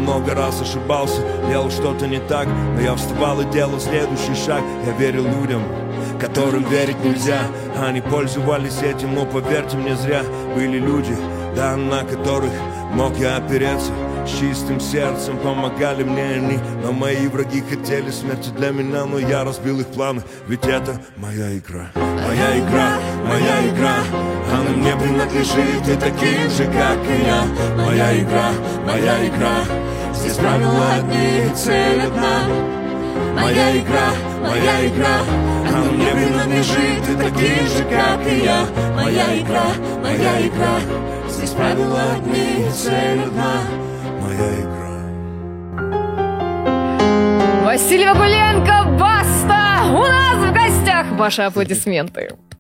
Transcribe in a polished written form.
много раз ошибался, делал что-то не так, но я вставал и делал следующий шаг. Я верил людям, которым верить нельзя. Они пользовались этим, но поверьте мне, зря. Были люди, да, на которых мог я опереться. С чистым сердцем помогали мне они, но мои враги хотели смерти для меня, но я разбил их планы, ведь это моя игра. Моя игра, моя игра, она мне принадлежит и таким же, как и я. Моя игра, здесь правила одни и цель одна. Моя игра, она мне принадлежит и таким же, как и я. Моя игра, здесь правила одни и цель одна. Моя игра. Василий Вакуленко, Баста! У нас в гостях. Ваши аплодисменты.